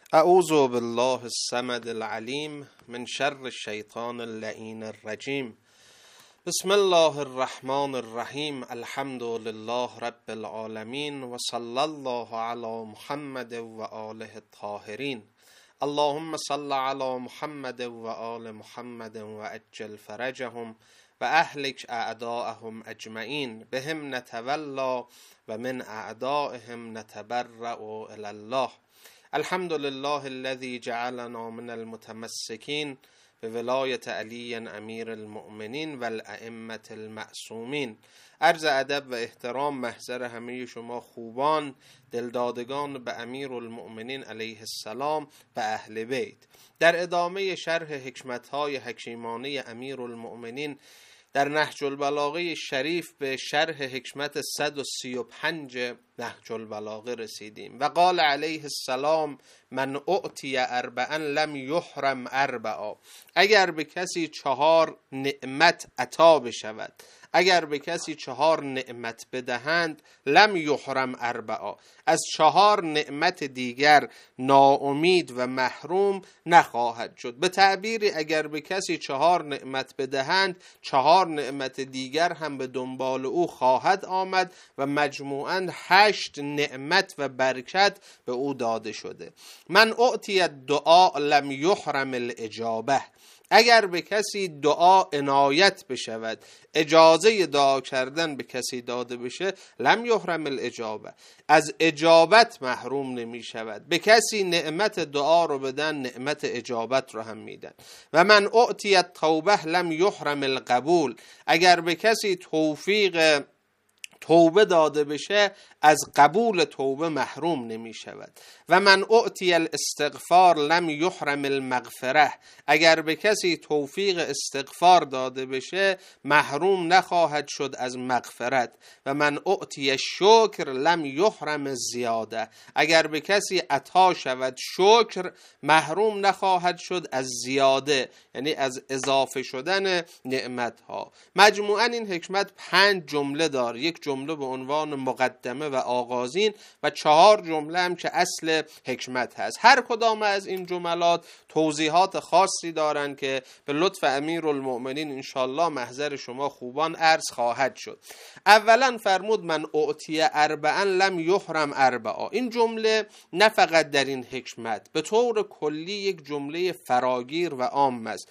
اعوذ بالله الصمد العلیم من شر الشیطان اللعین الرجیم. بسم الله الرحمن الرحیم. الحمد لله رب العالمین و صلی الله علی محمد و آله الطاهرین. اللهم صل علی محمد و آل محمد و عجل فرجهم و اهلک اعداءهم اجمعین. بهم نتولا و من اعدائهم نتبرأ الی الله. الحمد لله الذي جعلنا من المتمسكين بولایت علی امیر المؤمنین و الائمة المعصومین. عرض ادب و احترام محضر همه شما خوبان، دلدادگان به امیر المؤمنین علیه السلام و اهل بیت. در ادامه شرح حکمت‌های حکیمانه امیر المؤمنین در نهج البلاغه شریف به شرح حکمت 135 نهج البلاغه رسیدیم و قال علیه السلام: من اعطی اربعا لم یحرم اربعا. اگر به کسی 4 نعمت عطا بشود، اگر به کسی 4 نعمت بدهند، لم یحرم اربعا، از 4 نعمت دیگر ناامید و محروم نخواهد شد. به تعبیری اگر به کسی 4 نعمت بدهند، 4 نعمت دیگر هم به دنبال او خواهد آمد و مجموعاً 8 نعمت و برکت به او داده شده. من اعطی الدعاء لم یحرم الاجابه. اگر به کسی دعا عنایت بشود، اجازه دعا کردن به کسی داده بشه، لم یحرم الاجابه، از اجابت محروم نمی شود. به کسی نعمت دعا رو بدن، نعمت اجابت رو هم میدن. و من اعطی التوبه لم یحرم القبول. اگر به کسی توفیق توبه داده بشه، از قبول توبه محروم نمی شود. و من اعطی الاستغفار لم یحرم المغفره. اگر به کسی توفیق استغفار داده بشه، محروم نخواهد شد از مغفرت. و من اعطی الشکر لم یحرم الزیاده. اگر به کسی عطا شود شکر، محروم نخواهد شد از زیاده، یعنی از اضافه شدن نعمت ها. مجموعاً این حکمت 5 جمله داره. یک جمله به عنوان مقدمه و آغازین و 4 جمله هم که اصل حکمت هست. هر کدام از این جملات توضیحات خاصی دارن که به لطف امیر المؤمنین انشالله محضر شما خوبان عرض خواهد شد. اولا فرمود من اعطی اربعا لم یحرم اربعا. این جمله نه فقط در این حکمت، به طور کلی یک جمله فراگیر و عام است.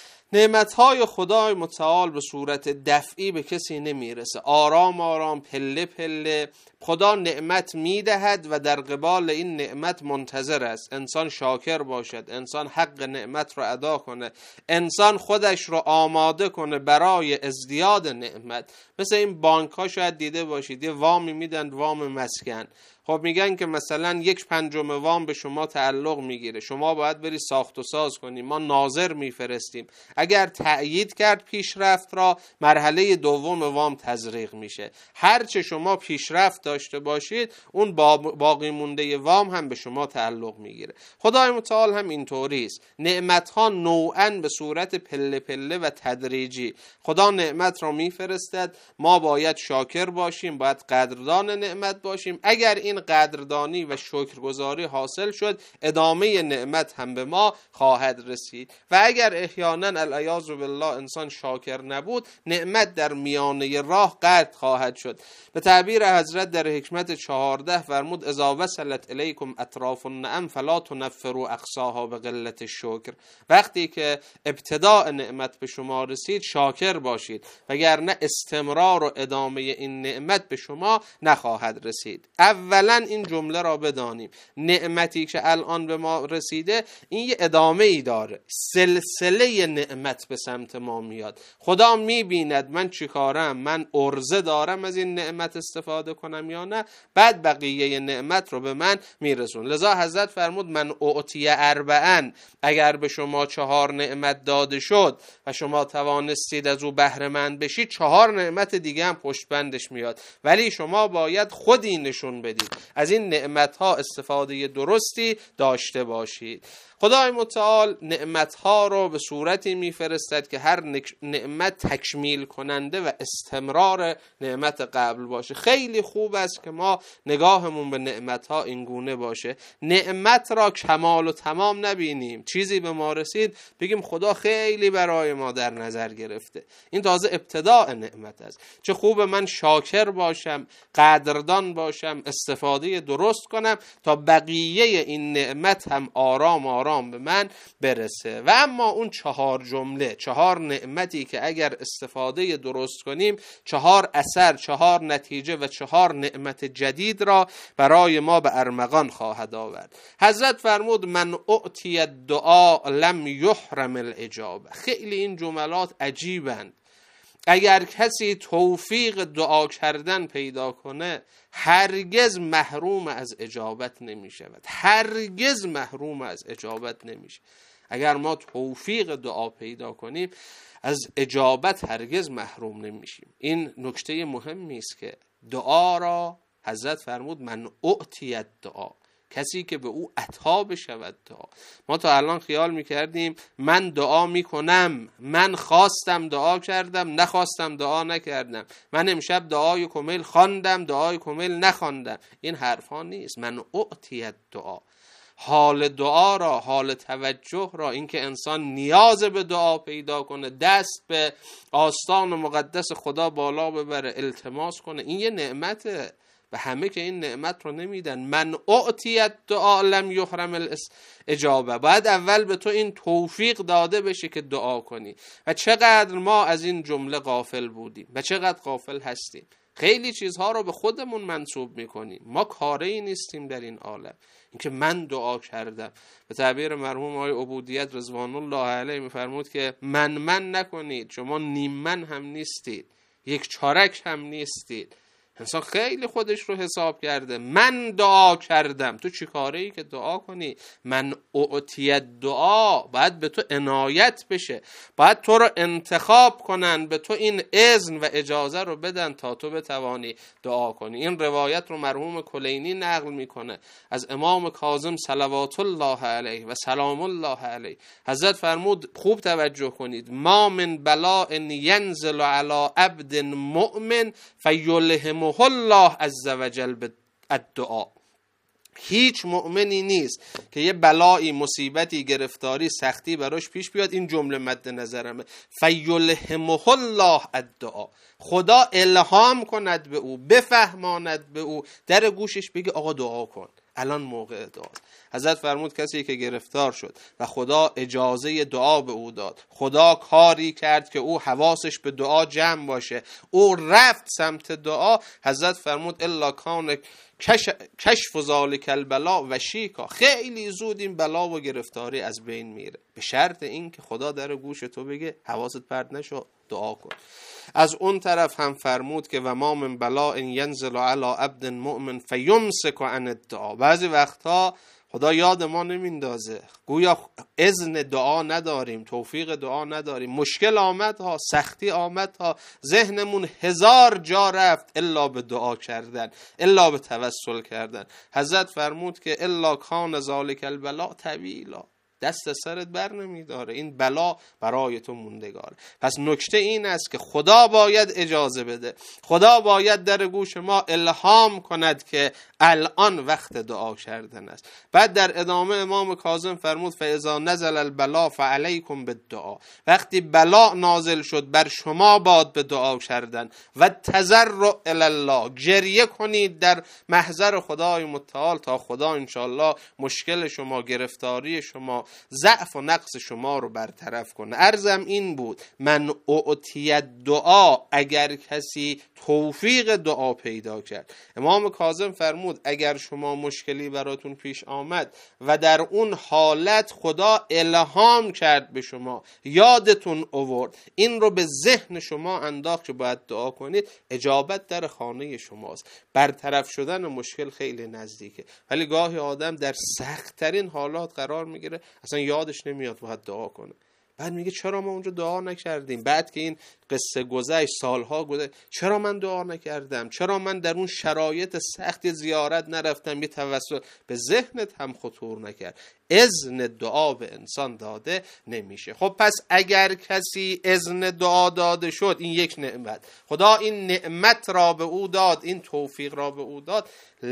نعمتهای خدای متعال به صورت دفعی به کسی نمیرسه. آرام آرام، پله پله خدا نعمت میدهد و در قبال این نعمت منتظر است انسان شاکر باشد، انسان حق نعمت رو ادا کنه، انسان خودش رو آماده کنه برای ازدیاد نعمت. مثل این بانک ها شاید دیده باشید، یه وامی میدن، وام مسکن. خب میگن که مثلا 1/5 وام به شما تعلق میگیره، شما باید بری ساخت و ساز کنی، ما ناظر میفرستیم. اگر تأیید کرد پیشرفت را، مرحله دوم وام تزریق میشه. هرچه شما پیشرفت داشته باشید، اون باقی مونده وام هم به شما تعلق میگیره. خدای متعال هم اینطوری است. نعمت ها نوعاً به صورت پله پله و تدریجی خدا نعمت را میفرستد. ما باید شاکر باشیم، باید قدردان نعمت باشیم. اگر این قدردانی و شکرگزاری حاصل شد، ادامه نعمت هم به ما خواهد رسید. و اگر احیانا العیاذ بالله انسان شاکر نبود، نعمت در میانه راه قطع خواهد شد. به تعبیر حضرت در حکمت 14 فرمود اذا وصلت الیکم اطراف النعم فلا تنفروا اقصاها بقلة الشکر. وقتی که ابتداء نعمت به شما رسید، شاکر باشید، وگرنه استمرار و ادامه این نعمت به شما نخواهد رسید. اولا این جمله را بدانیم، نعمتی که الان به ما رسیده این یه ادامه ای داره، سلسله نعمت به سمت ما میاد. خدا میبیند من چیکارم، من عرضه دارم از این نعمت استفاده کنم یا نه، بعد بقیه نعمت رو به من میرسون. لذا حضرت فرمود من اعطی اربعا. اگر به شما 4 نعمت داده شد و شما توانستید از او بهره مند بشید، 4 نعمت دیگه هم پشت بندش میاد، ولی شما باید خودی نشون بدید. از این نعمتها استفاده درستی داشته باشید. خدای متعال نعمتها رو به صورتی میفرستد که هر نعمت تکمیل کننده و استمرار نعمت قبل باشه. خیلی خوب است که ما نگاهمون به نعمتها این گونه باشه، نعمت را کمال و تمام نبینیم، چیزی به ما رسید بگیم خدا خیلی برای ما در نظر گرفته. این تازه ابتداء نعمت است. چه خوب من شاکر باشم، قدردان باشم، استفاده درست کنم تا بقیه این نعمت هم آرام آرام به من برسه. و اما اون 4 جمله، 4 نعمتی که اگر استفاده درست کنیم 4 اثر، 4 نتیجه و 4 نعمت جدید را برای ما به ارمغان خواهد آورد. حضرت فرمود من اعطی الدعا لم یحرم الاجابه. خیلی این جملات عجیبند. اگر کسی توفیق دعا کردن پیدا کنه هرگز محروم از اجابت نمی شود، هرگز محروم از اجابت نمیشه. اگر ما توفیق دعا پیدا کنیم از اجابت هرگز محروم نمیشیم. این نکته مهمی است که دعا را حضرت فرمود من اعطی الدعا، کسی که به او عطا بشود دعا. ما تا الان خیال میکردیم من دعا میکنم، من خواستم دعا کردم، نخواستم دعا نکردم، من امشب دعای کمیل خواندم، دعای کمیل نخواندم. این حرفا نیست. من اعطی الدعا، حال دعا را، حال توجه را، اینکه انسان نیاز به دعا پیدا کنه، دست به آستان مقدس خدا بالا ببره، التماس کنه، این یه نعمته. و همه که این نعمت رو نمیدن. من اعطی الدعا لم یحرم الاجابه. باید اول به تو این توفیق داده بشه که دعا کنی. و چقدر ما از این جمله غافل بودیم و چقدر غافل هستیم. خیلی چیزها رو به خودمون منسوب میکنیم. ما کاری نیستیم در این عالم. اینکه من دعا کردم. به تعبیر مرحوم آقای عبودیت رضوان الله علیه میفرمود که من نکنید، شما نیم من هم نیستید، 1/4 هم نیستید. انسان خیلی خودش رو حساب کرده. من دعا کردم. تو چی کاره ای که دعا کنی؟ من اعطی دعا، باید به تو عنایت بشه، باید تو رو انتخاب کنن، به تو این اذن و اجازه رو بدن تا تو بتوانی دعا کنی. این روایت رو مرحوم کلینی نقل میکنه از امام کاظم صلوات الله علیه و سلام الله علیه. حضرت فرمود، خوب توجه کنید، ما من بلاء ینزل علی عبد مؤمن فیلهم الله عز وجل بالدعا. هیچ مؤمنی نیست که یه بلایی، مصیبتی، گرفتاری، سختی براش پیش بیاد این جمله مد نظرمه، فیلهمه الله الدعا، خدا الهام کند به او، بفهماند به او، در گوشش بگه آقا دعا کن، الان موقع دعاست. حضرت فرمود کسی که گرفتار شد و خدا اجازه دعا به او داد، خدا کاری کرد که او حواسش به دعا جمع باشه، او رفت سمت دعا، حضرت فرمود الا کان کشف ذالک البلا و شیکا، خیلی زود این بلا و گرفتاری از بین میره، به شرط این که خدا در گوش تو بگه حواست پرت نشو، دعا کن. از اون طرف هم فرمود که و ما من بلا ینزل علی عبد مؤمن فیمسک عن الدعا. بعضی وقتها خدا یاد ما نمیندازه، گویا اذن دعا نداریم، توفیق دعا نداریم، مشکل آمد ها، سختی آمد ها، ذهنمون 1000 جا رفت الا به دعا کردن، الا به توسل کردن. حضرت فرمود که الا کان ذالک البلا طویلا، دست سرت بر نمیداره، این بلا برای تو موندگاره. پس نکته این است که خدا باید اجازه بده، خدا باید در گوش ما الهام کند که الان وقت دعا کردن است. بعد در ادامه امام کاظم فرمود فاذا نزل البلا فعلیکم بالدعا، وقتی بلا نازل شد بر شما باد به دعا کردن و تضرع الی الله، گریه کنید در محضر خدای متعال تا خدا انشاءالله مشکل شما، گرفتاری شما، ضعف و نقص شما رو برطرف کنه. عرضم این بود من اعطی دعا، اگر کسی توفیق دعا پیدا کرد. امام کاظم فرمود اگر شما مشکلی براتون پیش آمد و در اون حالت خدا الهام کرد به شما، یادتون آورد، این رو به ذهن شما انداخت که باید دعا کنید، اجابت در خانه شماست، برطرف شدن مشکل خیلی نزدیکه. ولی گاهی آدم در سخت‌ترین حالات قرار میگیره اصلا یادش نمیاد باید دعا کنه، بعد میگه چرا ما اونجا دعا نکردیم؟ بعد که این قصه گذشت، سالها گذشت، چرا من دعا نکردم؟ چرا من در اون شرایط سخت زیارت نرفتم؟ یه توسل به ذهنت هم خطور نکرد؟ اذن دعا به انسان داده نمیشه. خب پس اگر کسی اذن دعا داده شد، این یک نعمت، خدا این نعمت را به او داد، این توفیق را به او داد،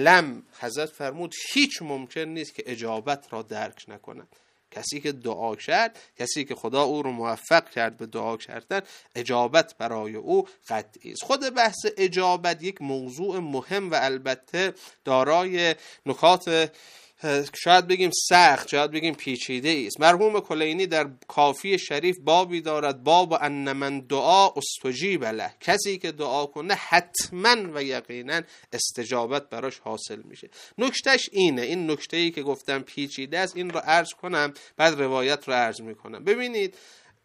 حضرت فرمود هیچ ممکن نیست که اجابت را درک نکند. کسی که دعا کرد، کسی که خدا او رو موفق کرد به دعا کردن، اجابت برای او قطعی است. خود بحث اجابت یک موضوع مهم و البته دارای نکات شاید بگیم سخت، شاید بگیم پیچیده است. مرحوم کلینی در کافی شریف بابی دارد، باب ان من دعا استجیب له، کسی که دعا کنه حتما و یقینا استجابت براش حاصل میشه. نکتهش اینه، این نکته‌ای که گفتم پیچیده است، این رو عرض کنم بعد روایت رو عرض میکنم. ببینید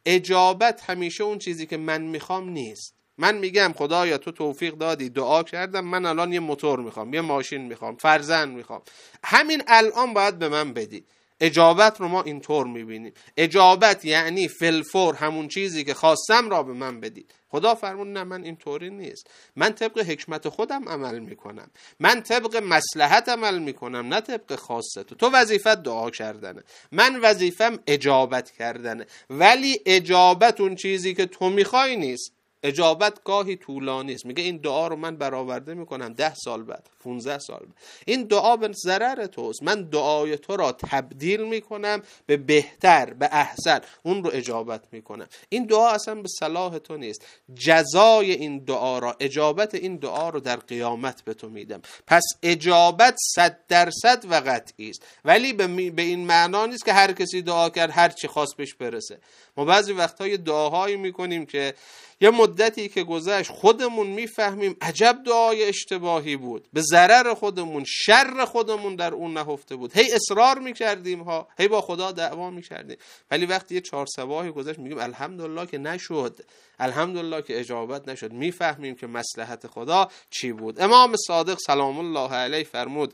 اجابت همیشه اون چیزی که من میخوام نیست. من میگم خدایا تو توفیق دادی، دعا کردم، من الان یه موتور میخوام، یه ماشین میخوام، فرزند میخوام، همین الان باید به من بدی. اجابت رو ما اینطور میبینیم. اجابت یعنی فلفور همون چیزی که خواستم را به من بدید. خدا فرمود نه، من اینطوری نیست. من طبق حکمت خودم عمل میکنم، من طبق مصلحت عمل میکنم، نه طبق خواست تو وظیفت دعا کردنه، من وظیفم اجابت کردنه. ولی اجابت اون چیزی که تو میخوای نیست. اجابت گاهی طولانی است. میگه این دعا رو من برآورده میکنم 10 سال بعد، 15 سال بعد. این دعا به ضرر توست، من دعای تو را تبدیل میکنم به بهتر، به احسن، اون رو اجابت میکنم. این دعا اصلا به صلاح تو نیست. جزای این دعا را، اجابت این دعا رو در قیامت به تو میدم. پس اجابت 100% و قطعی است. ولی به این معنا نیست که هر کسی دعا کرد هر چی خواست بهش برسه. ما بعضی وقتا یه دعاهایی میکنیم که یه مدتی که گذشت خودمون میفهمیم عجب دعای اشتباهی بود، به ضرر خودمون، شر خودمون در اون نهفته بود. هی اصرار میکردیم ها، هی با خدا دعوا میکردیم، ولی وقتی یه 4 صباحی گذشت میگیم الحمدلله که نشد، الحمدلله که اجابت نشد. میفهمیم که مصلحت خدا چی بود. امام صادق سلام الله علیه فرمود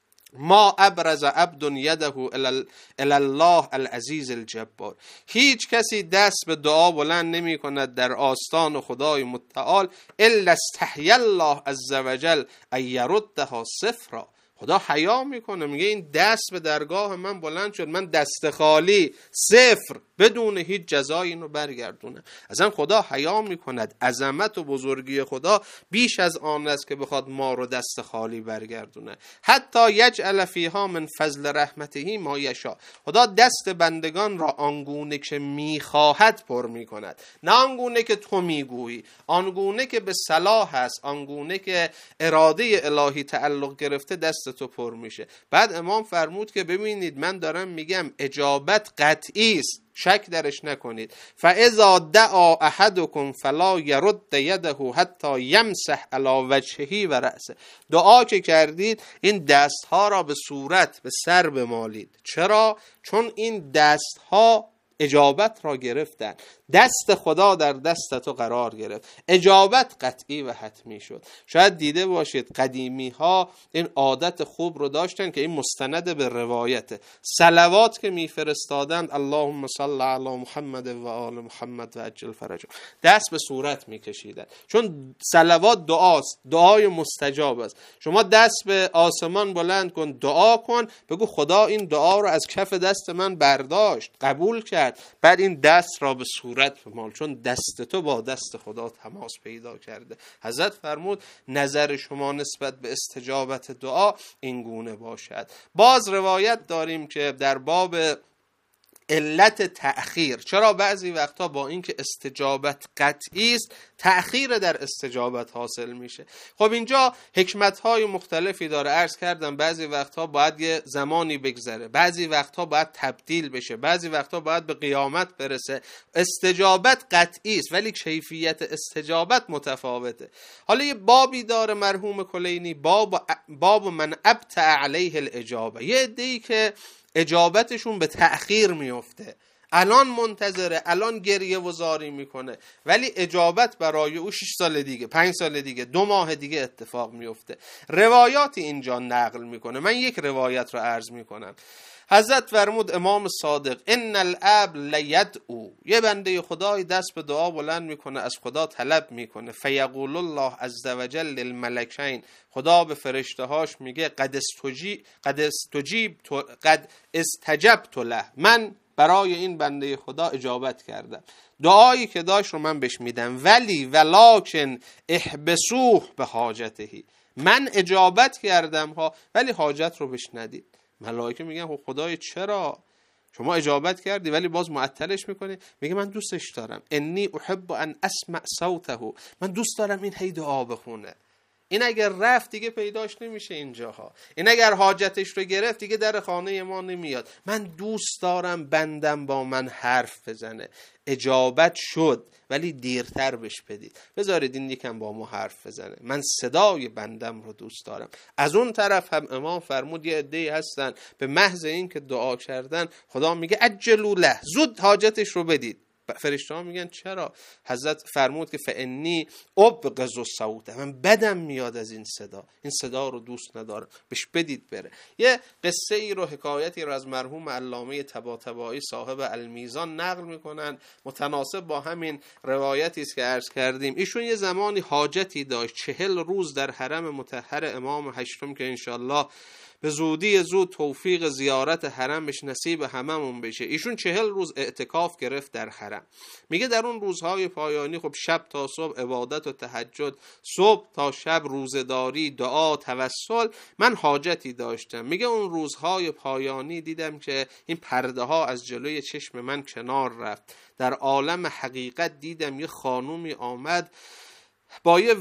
ما ابرز عبد یده الی الله العزیز الجبار. هیچ کسی دست به دعا بلند نمی کند در آستان خدای متعال الا استحی الله عز وجل ان یردها صفرا. خدا حیا میکنه، میگه این دست به درگاه من بلند شد، من دست خالی، صفر، بدون هیچ جزایی اینو برگردونه. اصلا خدا حیا میکند. عظمت و بزرگی خدا بیش از آن است که بخواد ما رو دست خالی برگردونه. حتی یجعل فیها من فضل رحمته ما یشاء. خدا دست بندگان را آنگونه که میخواهد پر میکند، نه آنگونه که تو میگویی، آنگونه که به صلاح است، آنگونه که اراده الهی تعلق گرفته دست تو پر میشه. بعد امام فرمود که ببینید من دارم میگم اجابت قطعی است، شک درش نکنید. فاذا دعا احدکم فلا يرد یده حتی یمسح علی وجهه و رأسه. دعا که کردید این دستها را به صورت، به سر بمالید. چرا؟ چون این دستها اجابت را گرفتن، دست خدا در دست تو قرار گرفت، اجابت قطعی و حتمی شد. شاید دیده باشید قدیمی ها این عادت خوب رو داشتن که این مستند به روایته، صلوات که میفرستادند اللهم صل علی محمد و آل محمد و عجل فرجه، دست به صورت میکشیدن، چون صلوات دعاست، دعای مستجاب است. شما دست به آسمان بلند کن، دعا کن، بگو خدا این دعا رو از کف دست من برداشت، قبول کرد، بعد این دست را به صورت بمال، چون دست تو با دست خدا تماس پیدا کرده. حضرت فرمود نظر شما نسبت به استجابت دعا این گونه باشد. باز روایت داریم که در باب علت تأخیر، چرا بعضی وقتا با اینکه استجابت قطعی است تأخیر در استجابت حاصل میشه. خب اینجا حکمت‌های مختلفی داره. عرض کردم بعضی وقتا باید یه زمانی بگذره، بعضی وقتا باید تبدیل بشه، بعضی وقتا باید به قیامت برسه. استجابت قطعی است ولی کیفیت استجابت متفاوته. حالا یه بابی داره مرحوم کلینی، باب من ابطأ علیه الاجابه. یه عده‌ای که اجابتشون به تأخیر میفته، الان منتظره، الان گریه و زاری میکنه، ولی اجابت برای او 6 سال دیگه، 5 سال دیگه، 2 ماه دیگه اتفاق میفته. روایات اینجا نقل میکنه. من یک روایت رو عرض میکنم. حضرت فرمود امام صادق ان العبد لیدعو، یه بنده خدای دست به دعا بلند میکنه، از خدا طلب میکنه، فیقول الله عز وجل للملکین، خدا به فرشته هاش میگه قد استجبت له، من برای این بنده خدا اجابت کردم، دعایی که داشت رو من بهش میدم، ولکن احبسوه به حاجتهی، من اجابت کردم ها ولی حاجت رو بهش ندید. ملائکه میگن خب خدای چرا شما اجابت کردی ولی باز معطلش میکنی؟ میگه من دوستش دارم، انی احب ان اسمع صوته، من دوست دارم این هی دعا بخونه. این اگر رفت دیگه پیداش نمیشه اینجاها، این اگر حاجتش رو گرفت دیگه در خانه ما نمیاد. من دوست دارم بندم با من حرف بزنه، اجابت شد ولی دیرتر بهش بدید، بذارید این یکم با ما حرف بزنه، من صدای بندم رو دوست دارم. از اون طرف هم امام فرمود یه عده‌ای هستن به محض این که دعا کردن خدا میگه عجلوا له، زود حاجتش رو بدید. فرشته ها میگن چرا؟ حضرت فرمود که فانی ابغض الصوت، من بدم میاد از این صدا رو دوست ندارم، بهش بدید بره. یه قصه ای رو، حکایتی رو از مرحوم علامه طباطبایی صاحب المیزان نقل میکنن، متناسب با همین روایتی است که عرض کردیم. ایشون یه زمانی حاجتی داشت، 40 روز در حرم مطهر امام هشتم که انشالله به زودی زود توفیق زیارت حرمش نصیب هممون بشه. ایشون 40 روز اعتکاف گرفت در حرم. میگه در اون روزهای پایانی خب شب تا صبح عبادت و تهجد، صبح تا شب روزداری، دعا، توسل. من حاجتی داشتم. میگه اون روزهای پایانی دیدم که این پرده ها از جلوی چشم من کنار رفت. در عالم حقیقت دیدم یه خانومی آمد با یه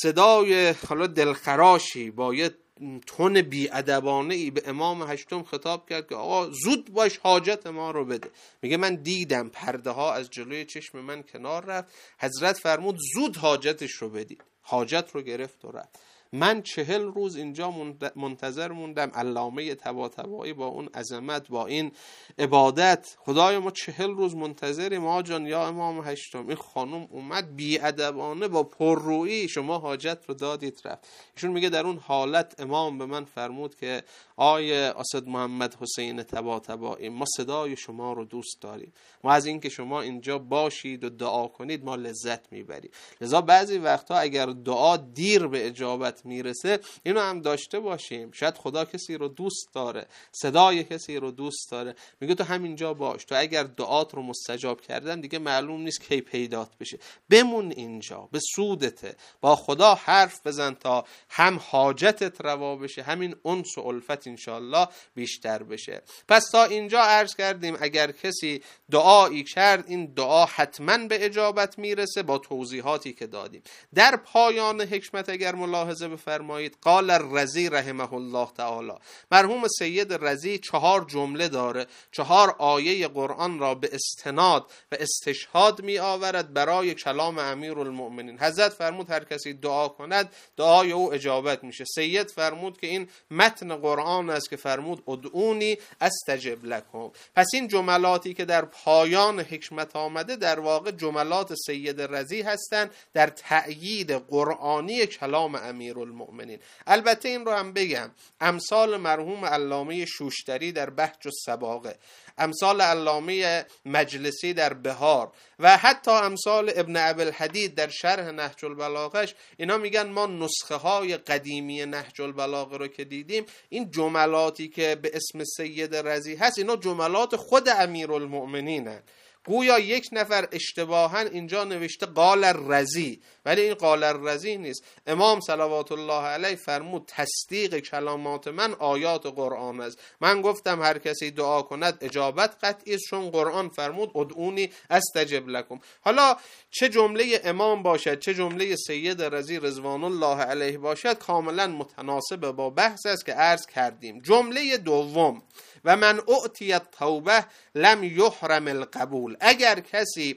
صدای حالا دلخراشی، با یه تون بی‌ادبانه ای به امام هشتم خطاب کرد که آقا زود باش حاجت ما رو بده. میگه من دیدم پرده ها از جلوی چشم من کنار رفت، حضرت فرمود زود حاجتش رو بدید. حاجت رو گرفت و رفت. من 40 روز اینجا منتظر موندم. علامه طباطبایی با اون عظمت، با این عبادت، خدای ما 40 روز منتظریم آقا جان یا امام هشتم. این خانم اومد بی‌ادبانه با پررویی شما حاجت رو دادید رفت. ایشون میگه در اون حالت امام به من فرمود که آیه اسد محمد حسین طباطبایی، ما صدای شما رو دوست داریم، ما از این که شما اینجا باشید و دعا کنید ما لذت میبریم. لذا بعضی وقتا اگر دعا دیر به اجابت میرسه اینو هم داشته باشیم، شاید خدا کسی رو دوست داره، صدای کسی رو دوست داره، میگه تو همینجا باش، تو اگر دعات رو مستجاب کردن دیگه معلوم نیست کی پیدات بشه، بمون اینجا، به سودته، با خدا حرف بزن تا هم حاجتت روا بشه، همین انس و الفت انشالله بیشتر بشه. پس تا اینجا عرض کردیم اگر کسی دعایی کرد این دعا حتما به اجابت میرسه با توضیحاتی که دادیم. در پایان حکمت اگر ملاحظه بفرمایید، قال الرضی رحمه الله تعالی، مرحوم سید رضی 4 جمله داره، 4 آیه قرآن را به استناد و استشهاد می آورد برای کلام امیرالمؤمنین. حضرت فرمود هر کسی دعا کند دعای او اجابت میشه. سید فرمود که این متن قرآن است که فرمود ادعونی استجب لکم. پس این جملاتی که در پایان حکمت آمده در واقع جملات سید رضی هستند در تأیید قرآنی کلام امیرالمؤمنین. البته این رو هم بگم، امثال مرحوم علامه شوشتری در بهج الصباغه، امثال علامه مجلسی در بهار و حتی امثال ابن ابوالحدید در شرح نهج البلاغهش، اینا میگن ما نسخه های قدیمی نهج البلاغه رو که دیدیم، این جملاتی که به اسم سید رضی هست اینا جملات خود امیرالمؤمنینن. گویا یک نفر اشتباهاً اینجا نوشته قال الرضی، ولی این قال الرضی نیست. امام صلوات الله علیه فرمود تصدیق کلامات من آیات قرآن است. من گفتم هر کسی دعا کند اجابت قطعی است، چون قرآن فرمود ادعونی استجب لکم. حالا چه جمله امام باشد چه جمله سید رضی رضوان الله علیه باشد کاملا متناسب با بحث است که عرض کردیم. جمله دوم، و من اعطی التوبه لم یحرم القبول، اگر کسی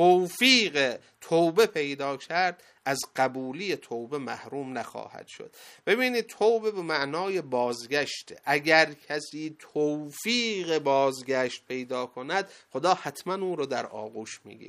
توفیق توبه پیدا کرد از قبولی توبه محروم نخواهد شد. ببینید توبه به معنای بازگشت، اگر کسی توفیق بازگشت پیدا کند خدا حتما اون رو در آغوش میگیره.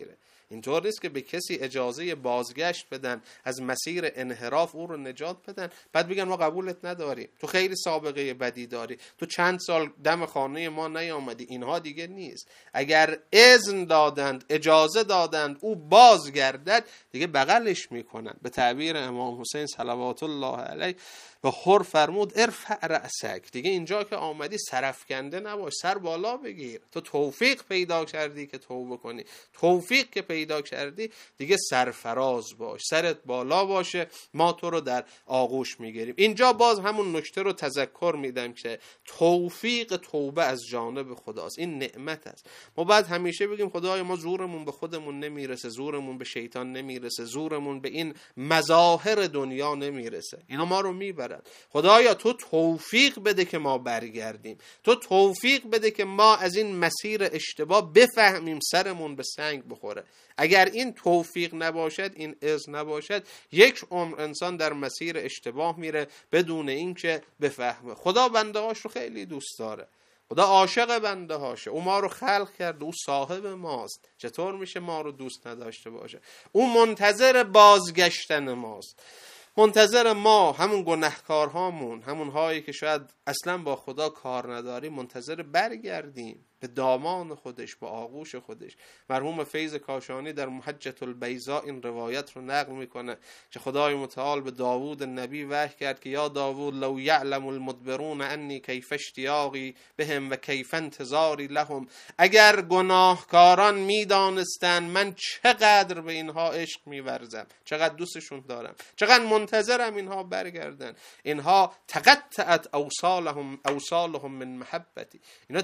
اینطور نیست که به کسی اجازه بازگشت بدن از مسیر انحراف، او رو نجات بدن، بعد بگن ما قبولت نداریم، تو خیلی سابقه بدی داری، تو چند سال دم خانه ما نیامدی. اینها دیگه نیست. اگر اذن دادند، اجازه دادند او بازگردد، دیگه بغلش میکنن. به تعبیر امام حسین صلوات الله علیه به حر فرمود ارفع رأسک، دیگه اینجا که آمدی سرفکنده نباش، سر بالا بگیر. تو توفیق پیدا کردی که توبه کنی، توفیق که پیدا کردی دیگه سرفراز باش، سرت بالا باشه، ما تو رو در آغوش میگیریم. اینجا باز همون نکته رو تذکر میدم که توفیق توبه از جانب خداست، این نعمت است. ما بعد همیشه بگیم خدای ما زورمون به خودمون نمیرسه، زورمون به شیطان نمیرسه، زورمون به این مظاهر دنیا نمیرسه، اینا ما رو میبرن. خدایا تو توفیق بده که ما برگردیم، تو توفیق بده که ما از این مسیر اشتباه بفهمیم، سرمون به سنگ بخوره. اگر این توفیق نباشد، این اذن نباشد، یک عمر انسان در مسیر اشتباه میره بدون اینکه بفهمه. خدا بنده هاش رو خیلی دوست داره، خدا عاشق بنده هاشه، او ما رو خلق کرد، او صاحب ماست، چطور میشه ما رو دوست نداشته باشه؟ او منتظر بازگشتن ماست، منتظر ما، همون گناهکارهامون، همون هایی که شاید اصلا با خدا کار نداریم، منتظر برگردیم به دامان خودش، به آغوش خودش. مرحوم فیض کاشانی در محجة البیضاء این روایت رو نقل میکنه که خدای متعال به داوود نبی وحی کرد که یا داوود لو یعلم المدبرون انی کیف اشتیاقی بهم و کیف انتظاری لهم، اگر گناهکاران میدانستن من چقدر به اینها عشق میورزم، چقدر دوستشون دارم، چقدر منتظرم اینها برگردن، اینها تقطعت اوصالهم من محبتی، اینا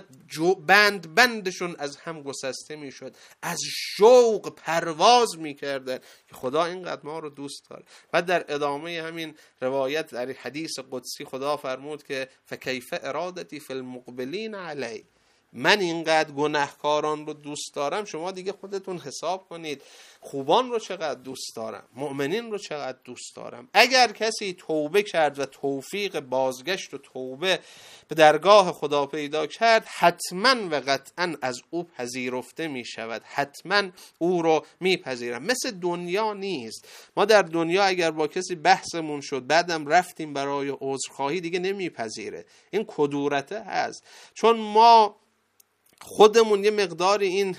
بندشون از هم گسسته میشد، از شوق پرواز میکردن که خدا اینقدر ما رو دوست داره. بعد در ادامه همین روایت در حدیث قدسی خدا فرمود که فکیف ارادتی فی المقبلین علی، من اینقدر گناهکاران رو دوست دارم، شما دیگه خودتون حساب کنید خوبان رو چقدر دوست دارم، مؤمنین رو چقدر دوست دارم. اگر کسی توبه کرد و توفیق بازگشت و توبه به درگاه خدا پیدا کرد، حتما و قطعا از او پذیرفته می شود، حتما او رو می پذیرم. مثل دنیا نیست. ما در دنیا اگر با کسی بحثمون شد بعدم رفتیم برای عذرخواهی، دیگه نمی پذیره. این کدورته هست، چون ما خودمون یه مقدار این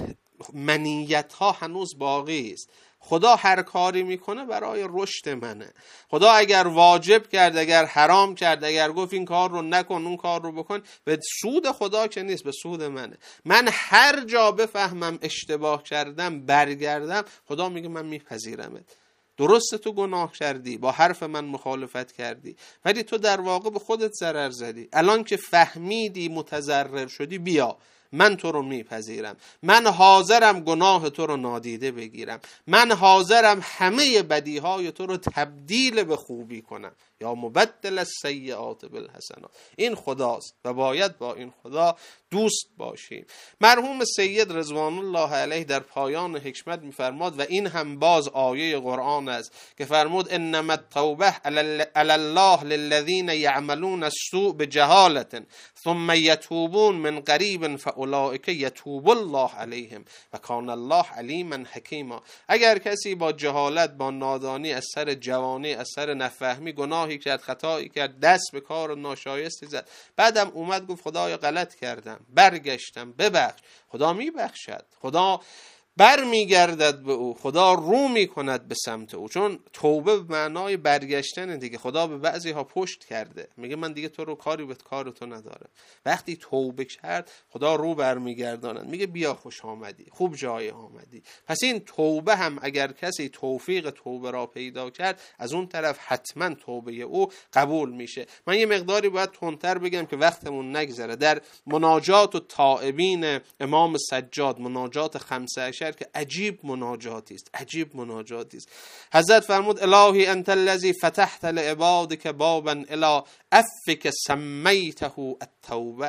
منیت ها هنوز باقی است. خدا هر کاری میکنه برای رشد منه. خدا اگر واجب کرد، اگر حرام کرد، اگر گفت این کار رو نکن اون کار رو بکن، به سود خدا که نیست، به سود منه. من هر جا بفهمم اشتباه کردم برگردم، خدا میگه من میپذیرمت. درسته تو گناه کردی، با حرف من مخالفت کردی، ولی تو در واقع به خودت ضرر زدی. الان که فهمیدی متضرر شدی، بیا من تو رو میپذیرم، من حاضرم گناه تو رو نادیده بگیرم، من حاضرم همه بدیهای تو رو تبدیل به خوبی کنم. یا مبدل السیئات بالحسنات. این خداست و باید با این خدا دوست باشیم. مرحوم سید رضوان الله علیه در پایان حکمت میفرماد و این هم باز آیه قرآن است که فرمود انما التوبه علی الله للذین یعملون السوء بجهالة ثم یتوبون من قریب فاولئک یتوب الله علیهم و کان الله علیما حکیما. اگر کسی با جهالت، با نادانی، از سر جوانی، از سر نفهمی گناهی کرد، خطایی کرد، دست به کار ناشایستی زد، بعدم اومد گفت خدایا غلط کردم، برگشتم، ببخش، خدا میبخشد، خدا بر میگردد به او، خدا رو میکند به سمت او. چون توبه به معنای برگشتن دیگه. خدا به بعضی ها پشت کرده، میگه من دیگه تو رو کاری به کار تو ندارم. وقتی توبه کرد خدا رو بر میگرداند، میگه بیا خوش آمدی، خوب جای آمدی. پس این توبه هم اگر کسی توفیق توبه را پیدا کرد، از اون طرف حتما توبه او قبول میشه. من یه مقداری باید تندتر بگم که وقتمون نگذره. در مناجات و تائبین امام سجاد، مناجات 15 که عجیب مناجاتی است، عجیب مناجاتی است. حضرت فرمود الهی انت الذی فتحت لعبادک بابا الی عفوک سمیته التوبه.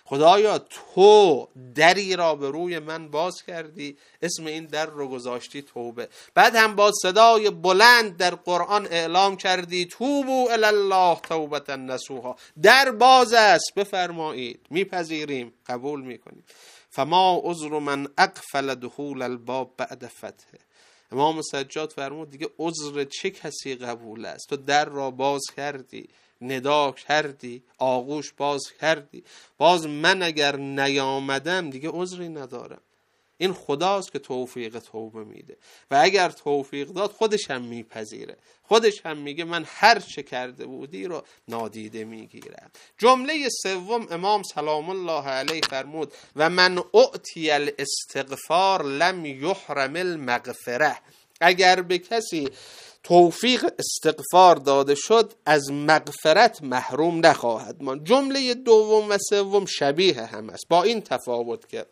خدایا تو دری را به روی من باز کردی، اسم این در رو گذاشتی توبه. بعد هم با صدای بلند در قرآن اعلام کردی توبوا الی الله توبة نصوحا، در باز است، بفرمایید، میپذیریم، قبول میکنیم. فما عذر من اغفل دخول الباب بعد فتحه. امام سجاد فرمود دیگه عذر چه کسی قبول است؟ تو در را باز کردی، ندا کردی، آغوش باز کردی، باز من اگر نیامدم دیگه عذری ندارم. این خداست که توفیق توبه میده و اگر توفیق داد خودش هم میپذیره، خودش هم میگه من هر چه کرده بودی رو نادیده میگیرم. جمله سوم امام سلام الله علیه فرمود و من اعطی الاستغفار لم یحرم المغفره. اگر به کسی توفیق استغفار داده شد از مغفرت محروم نخواهد ماند. جمله دوم و سوم شبیه هم است، با این تفاوت که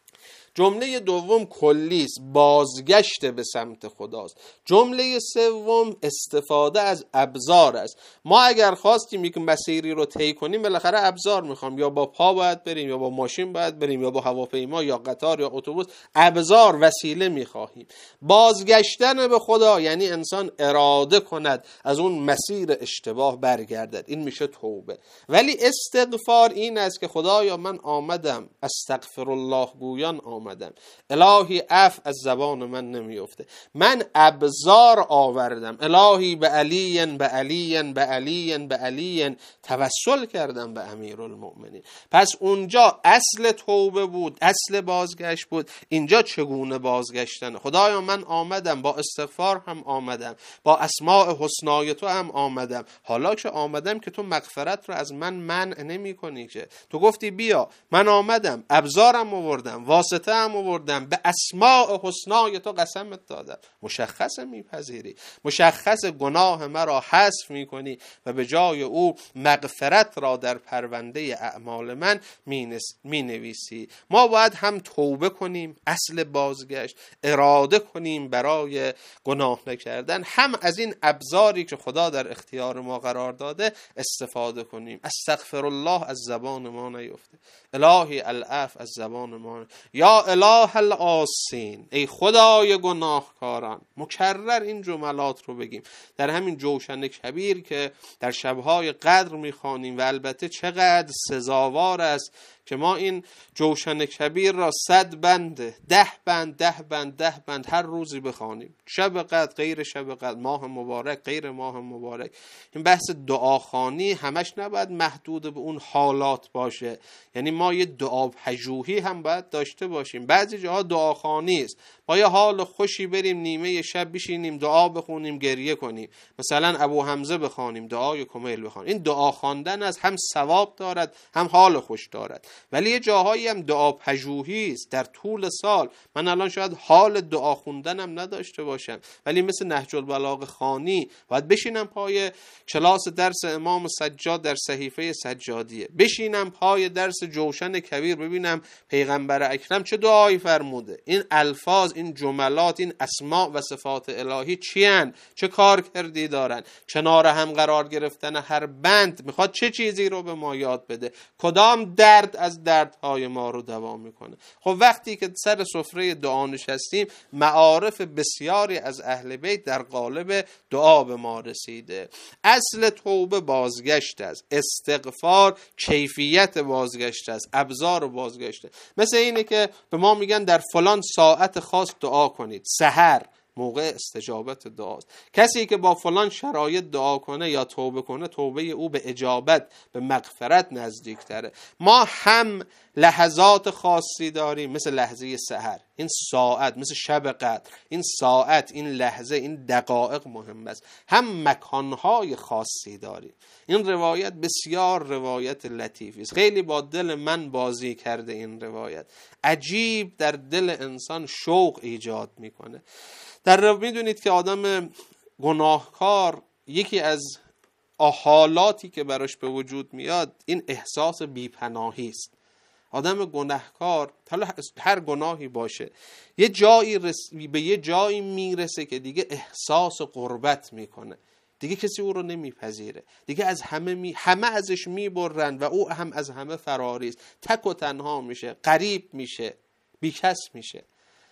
جمله دوم کلی است، بازگشت به سمت خداست. جمله سوم استفاده از ابزار است. ما اگر خواستیم یک مسیری رو طی کنیم بالاخره ابزار میخوام، یا با پا باید بریم، یا با ماشین باید بریم، یا با هواپیما، یا قطار، یا اتوبوس. ابزار، وسیله میخواهیم. بازگشتن به خدا یعنی انسان اراده کند از اون مسیر اشتباه برگردد، این میشه توبه. ولی استغفار این است که خدایا من آمدم استغفر الله گویان آمدم، الهی عفو از زبان من نمیفته، من ابزار آوردم، الهی به علی به علی به علی به علی توسل کردم به امیرالمؤمنین. پس اونجا اصل توبه بود، اصل بازگشت بود. اینجا چگونه بازگشتن؟ خدایا من آمدم، با استغفار هم آمدم، با اسماء حسنای تو هم آمدم. حالا که آمدم که تو مغفرت رو از من منع نمی کنی، که تو گفتی بیا، من آمدم، ابزارم آوردم، واسطه هم آوردم، به اسماء حسنای تو قسمت دادم. مشخص میپذیری، مشخص گناه مرا حذف میکنی و به جای او مغفرت را در پرونده اعمال من مینویسی. ما باید هم توبه کنیم، اصل بازگشت، اراده کنیم برای گناه نکردن، هم از این ابزاری که خدا در اختیار ما قرار داده استفاده کنیم. استغفر الله از زبان ما نیفته، الهی العفو از زبان ما، یا اله العاصین، ای خدای گناهکاران. مکرر این جملات رو بگیم در همین جوشن کبیر که در شبهای قدر میخوانیم و البته چقدر سزاوار است که ما این جوشن کبیر را 100 بند، 10 بند، 10 بند، 10 بند هر روزی بخوانیم. شب قدر، غیر شب قدر، ماه مبارک، غیر ماه مبارک. این بحث دعاخوانی همش نباید محدود به اون حالات باشه، یعنی ما یه دعا پژوهی هم باید داشته باشیم. بعضی جاها دعاخوانی است، با یه حال خوشی بریم نیمه شب بشینیم دعا بخونیم، گریه کنیم، مثلا ابو حمزه بخوانیم، دعای کمیل بخوانیم. این دعا خواندن از هم ثواب دارد هم حال خوش دارد. ولی یه جاهایی هم دعا پژوهی است در طول سال. من الان شاید حال دعا خوندنم نداشته باشم، ولی مثل نهج البلاغه خوانی باید بشینم پای کلاس درس امام سجاد در صحیفه سجادیه، بشینم پای درس جوشن کبیر، ببینم پیغمبر اکرم چه دعایی فرموده، این الفاظ، این جملات، این اسماء و صفات الهی چی هن؟ چه کار کردی دارن؟ کنار هم قرار گرفتن هر بند میخواد چه چیزی رو به ما یاد بده؟ کدام درد از دردهای ما رو دوا میکنه؟ خب وقتی که سر سفره دعا نشستیم، معارف بسیاری از اهل بیت در قالب دعا به ما رسیده. اصل توبه بازگشت است، استغفار کیفیت بازگشت است، ابزار بازگشت. مثل اینه که به ما میگن در فلان ساعت خاص دعا کنید، سحر موقع استجابت دعاست. کسی که با فلان شرایط دعا کنه یا توبه کنه، توبه او به اجابت، به مغفرت نزدیک تره. ما هم لحظات خاصی داریم مثل لحظه سحر، این ساعت مثل شب قدر، این ساعت، این لحظه، این دقایق مهم است. هم مکانهای خاصی داریم. این روایت بسیار روایت لطیفی است، خیلی با دل من بازی کرده. این روایت عجیب در دل انسان شوق ایجاد میکنه. میدونید که آدم گناهکار یکی از حالاتی که براش به وجود میاد این احساس بیپناهی است. آدم گناهکار حالا هر گناهی باشه به یه جایی میرسه که دیگه احساس غربت میکنه، دیگه کسی او رو نمیپذیره، دیگه از همه ازش میبرن و او هم از همه فراری است، تک و تنها میشه، غریب میشه، بیکس میشه.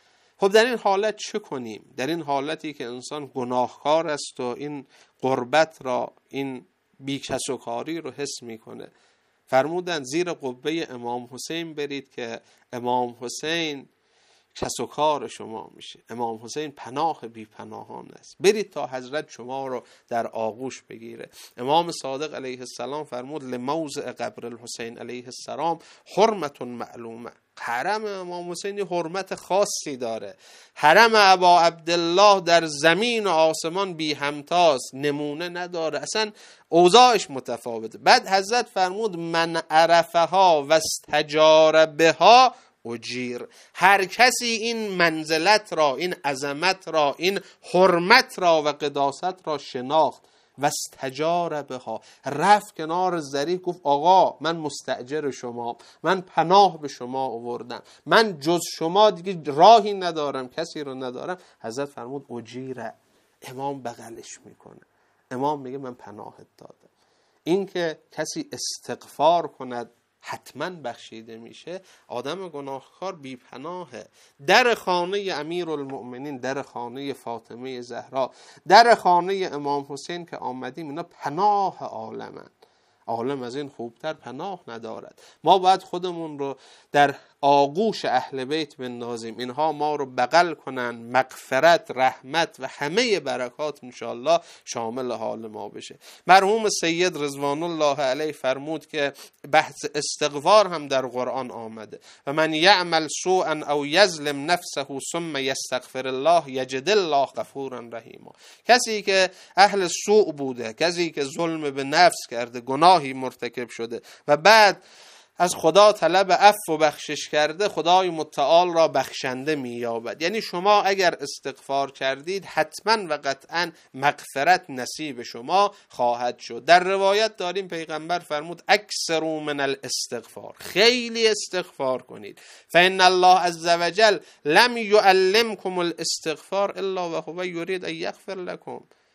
خب در این حالت چه کنیم؟ در این حالتی که انسان گناهکار است و این غربت را، این بیکس و کاری رو حس میکنه، فرمودن زیر قبه امام حسین برید که امام حسین کس و کار شما میشه. امام حسین پناه بی پناهان است، برید تا حضرت شما رو در آغوش بگیره. امام صادق علیه السلام فرمود لموضع قبر الحسین علیه السلام حرمت معلومه. حرم امام حسین حرمت خاصی داره. حرم ابا عبدالله در زمین و آسمان بی همتاست، نمونه نداره، اصلا اوضاعش متفاوته. بعد حضرت فرمود من عرفها و استجار بها اجیر. هر کسی این منزلت را، این عظمت را، این حرمت را و قداست را شناخت و استجار بها، رفت کنار ذریح گفت آقا من مستأجر شما، من پناه به شما آوردم، من جز شما دیگه راهی ندارم، کسی رو ندارم. حضرت فرمود اجیره. امام بغلش میکنه، امام میگه من پناهت دادم. این که کسی استغفار کند حتما بخشیده میشه، آدم گناهکار بی پناهه. در خانه امیرالمؤمنین، در خانه فاطمه زهرا، در خانه امام حسین که آمدیم، اینا پناه عالمن. عالم از این خوبتر پناه ندارد. ما باید خودمون رو در آغوش اهل بیت بندازیم، اینها ما رو بغل کنن، مغفرت، رحمت و همه برکات انشاءالله شامل حال ما بشه. مرحوم سید رضوان الله علیه فرمود که بحث استغفار هم در قرآن آمده و من یعمل سوءا او یظلم نفسه ثم یستغفر الله یجد الله غفورا رحیما. کسی که اهل سوء بوده، کسی که ظلم به نفس کرده، گناهی مرتکب شده و بعد از خدا طلب عفو و بخشش کرده، خدای متعال را بخشنده می‌یابد. یعنی شما اگر استغفار کردید حتما و قطعا مغفرت نصیب شما خواهد شد. در روایت داریم پیغمبر فرمود اکثروا من الاستغفار، خیلی استغفار کنید، فان الله عز وجل لم یعلمکم الاستغفار الا و هو یرید ان یغفر لكم.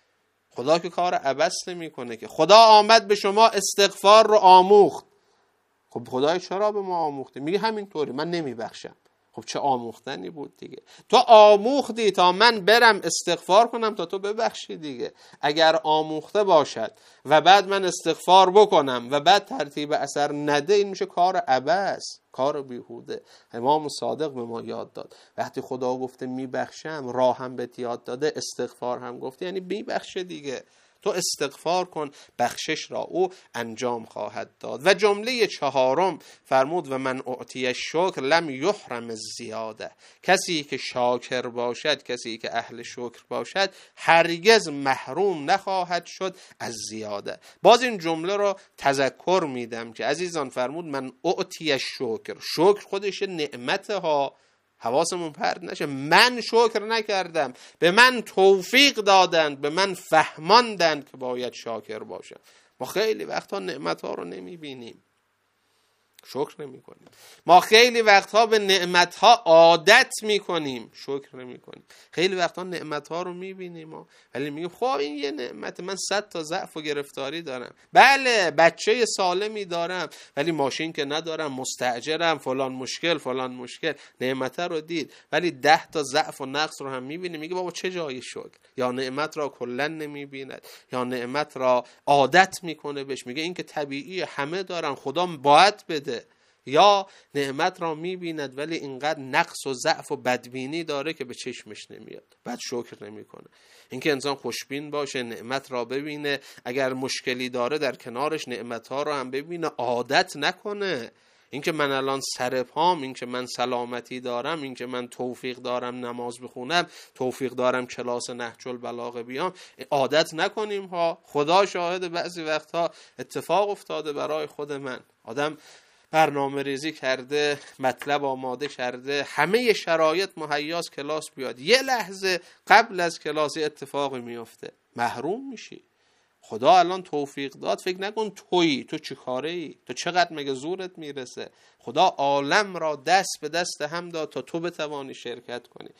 خدا که کار عبث نمی‌کنه که، خدا آمد به شما استغفار رو آموخت. خب خدای چرا به ما آموخته؟ میگه همینطوری من نمیبخشم. خب چه آموختنی بود دیگه؟ تو آموختی تا من برم استغفار کنم تا تو ببخشی دیگه. اگر آموخته باشد و بعد من استغفار بکنم و بعد ترتیب اثر نده، این میشه کار عبث، کار بیهوده. امام صادق به ما یاد داد وقتی خدا گفته میبخشم، راه هم بهت یاد داده، استغفار هم گفته، یعنی میبخشه دیگه. تو استغفار کن، بخشش را او انجام خواهد داد. و جمله چهارم فرمود و من اعطی الشکر لم یحرم الزیاده. کسی که شاکر باشد، کسی که اهل شکر باشد، هرگز محروم نخواهد شد از زیاده. باز این جمله را تذکر میدم که عزیزان فرمود من اعطی الشکر، شکر خودش نعمته ها، حواسمون پرت نشه. من شکر نکردم، به من توفیق دادند، به من فهماندند که باید شاکر باشم. ما خیلی وقتا نعمتها رو نمیبینیم، شکر نمی کنیم. ما خیلی وقتها به نعمتها عادت میکنیم، شکر نمی کنیم. خیلی وقتها نعمتها رو میبینیم ولی میگیم خب این یه نعمت، من 100 تا ضعف و گرفتاری دارم، بله بچه سالمی دارم ولی ماشین که ندارم، مستاجرم، فلان مشکل فلان مشکل. نعمت رو دید ولی 10 تا ضعف و نقص رو هم میبینه، میگه بابا چه جای شکر؟ یا نعمت را کلا نمیبیند یا نعمت را عادت میکنه بهش، میگه این که طبیعی، همه دارن، خدا باید بده. یا نعمت را میبیند ولی اینقدر نقص و ضعف و بدبینی داره که به چشمش نمیاد، بعد شکر نمیکنه. اینکه انسان خوشبین باشه، نعمت را ببینه، اگر مشکلی داره در کنارش نعمت ها را هم ببینه، عادت نکنه. اینکه من الان سر پام، اینکه من سلامتی دارم، اینکه من توفیق دارم نماز بخونم، توفیق دارم کلاس نهج البلاغه بیام، عادت نکنیم ها. خدا شاهد بعضی وقتها اتفاق افتاده برای خود من، آدم برنامه ریزی کرده، مطلب آماده کرده، همه شرایط مهیاست کلاس بیاد، یه لحظه قبل از کلاس اتفاقی میفته، محروم میشی. خدا الان توفیق داد، فکر نکن تو چی کاره ای، تو چقدر مگه زورت میرسه. خدا عالم را دست به دست هم داد تا تو بتوانی شرکت کنی.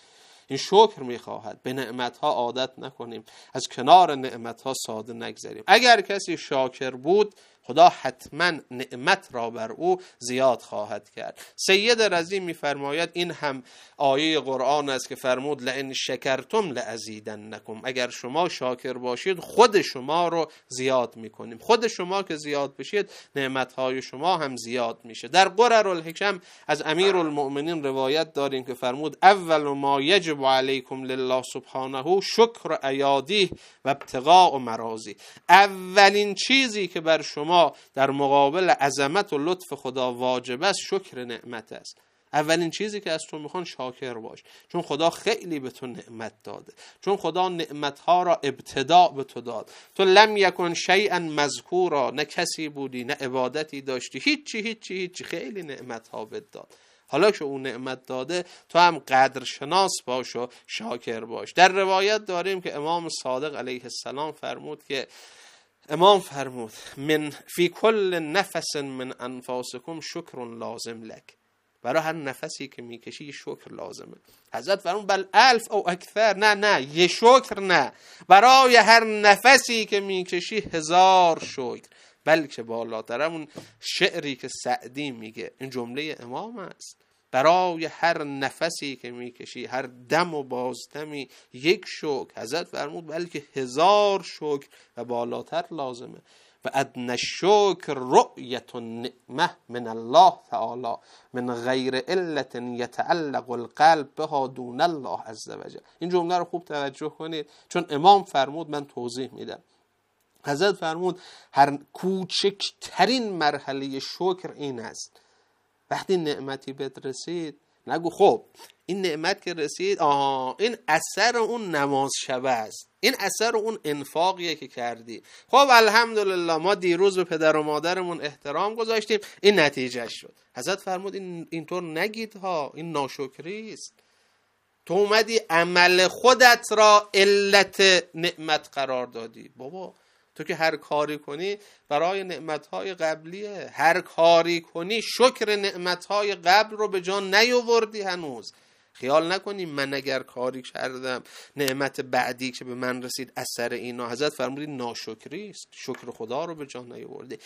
این شکر میخواهد. به نعمتها عادت نکنیم، از کنار نعمتها ساده نگذریم. اگر کسی شاکر بود خدا حتما نعمت را بر او زیاد خواهد کرد. سید رضی میفرماید این هم آیه قرآن است که فرمود لئن شکرتم لازیدنکم، اگر شما شاکر باشید خود شما رو زیاد میکنیم. خود شما که زیاد بشید نعمتهای شما هم زیاد میشه. در قرر الحکم از امیرالمؤمنین روایت داریم که فرمود اول ما یجب علیکم لله سبحانه شکر ایادیه و ابتغاء مرازی. اولین چیزی که بر شما در مقابل عظمت و لطف خدا واجب است شکر نعمت است. اولین چیزی که از تو میخوان شاکر باش، چون خدا خیلی به تو نعمت داده، چون خدا نعمتها را ابتدا به تو داد. تو لم یکن شیئا مذکورا، نه کسی بودی نه عبادتی داشتی، هیچی خیلی نعمتها بهت داد. حالا که اون نعمت داده تو هم قدرشناس باش و شاکر باش. در روایت داریم که امام صادق علیه السلام فرمود من فی کل نفس من انفاسکم شکر لازم لک، برای هر نفسی که میکشی شکر لازمه. حضرت فرمود بل الف او اکثر، نه یه شکر نه، برای هر نفسی که میکشی 1000 شکر. بلکه بالاترمون شعری که سعدی میگه، این جمله امام است، برای هر نفسی که میکشی، هر دم و بازدمی 1 شکر. حضرت فرمود بلکه 1000 شکر و بالاتر لازمه. و ادنی الشکر رؤیت النعمه من الله تعالی من غیر علت یتعلق القلب بها دون الله عز وجل. این جمله رو خوب توجه کنید، چون امام فرمود، من توضیح میدم. حضرت فرمود هر کوچکترین مرحله شکر این است، وقتی نعمتی بهت رسید نگو خب این نعمت که رسید این اثر اون نماز شبه است، این اثر اون انفاقیه که کردی، خب الحمدلله ما دیروز به پدر و مادرمون احترام گذاشتیم این نتیجه شد. حضرت فرمود اینطور نگید ها، این ناشکری است. تو اومدی عمل خودت را علت نعمت قرار دادی. بابا تو که هر کاری کنی برای نعمتهای قبلیه، هر کاری کنی شکر نعمتهای قبل رو به جا نیاوردی هنوز. خیال نکنی من اگر کاری کردم نعمت بعدی که به من رسید اثر اینا. حضرت فرمودی ناشکری است، شکر خدا رو به جا نیاوردی.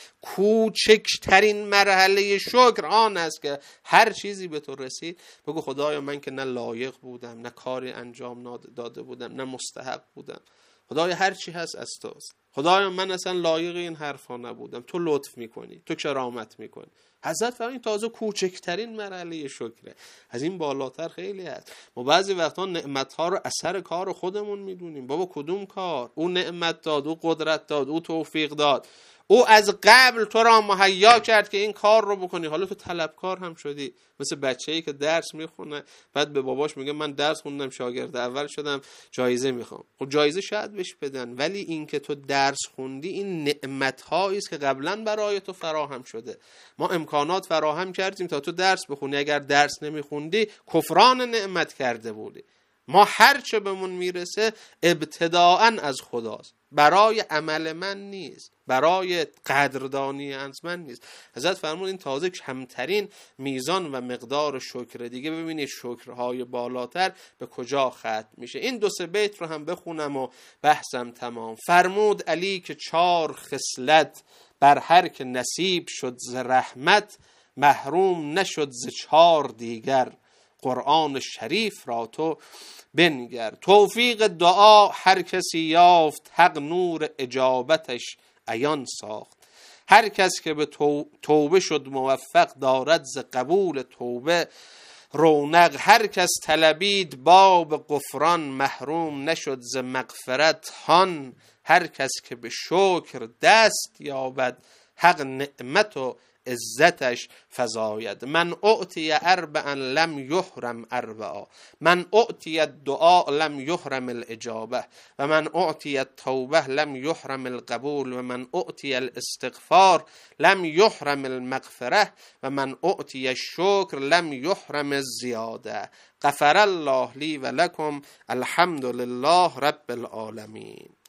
کوچکترین مرحله شکر آن است که هر چیزی به تو رسید بگو خدایا من که نه لایق بودم، نه کاری انجام داده بودم، نه مستحق بودم، خدایا هر چی هست از توست، خدایا من اصلا لایق این حرفا نبودم، تو لطف میکنی، تو کرامت میکنی. حضرت فرمود تازه کوچکترین مرحله شکره. از این بالاتر خیلی هست. ما بعضی وقتا نعمتها رو اثر کار خودمون میدونیم. بابا کدوم کار؟ او نعمت داد، او قدرت داد، او توفیق داد، او از قبل تو را مهیا کرد که این کار رو بکنی، حالا تو طلبکار هم شدی. مثل بچه‌ای که درس میخونه بعد به باباش میگه من درس خوندم شاگرد اول شدم جایزه میخوام. خب جایزه شاید بهش بدن، ولی این که تو درس خوندی این نعمت‌هایی است که قبلا برای تو فراهم شده. ما امکانات فراهم کردیم تا تو درس بخونی، اگر درس نمیخوندی کفران نعمت کرده بودی. ما هر چه بهمون میرسه ابتداءً از خداست، برای عمل من نیست، برای قدردانی از من نیست. حضرت فرمود این تازه کمترین میزان و مقدار شکر. دیگه ببینید شکرهای بالاتر به کجا ختم میشه. این 2-3 بیت رو هم بخونم و بحثم تمام. فرمود علی که 4 خصلت بر هر که نصیب شد ز رحمت، محروم نشد ز 4 دیگر. قرآن شریف را تو بنگر. توفیق دعا هر کسی یافت، حق نور اجابتش عیان ساخت. هر کس که به توبه شد موفق، دارد ز قبول توبه رونق. هر کس طلبید باب غفران، محروم نشد ز مغفرت هان. هر کس که به شکر دست یابد، حق نعمت و عزتش فزاید. من اعطی 4 لم یحرم 4، من اعطی الدعاء لم یحرم الاجابه، و من اعطی التوبه لم یحرم القبول، و من اعطی الاستغفار لم یحرم المغفره، و من اعطی الشکر لم یحرم الزیاده. غفر الله لی و لکم، الحمد لله رب العالمین.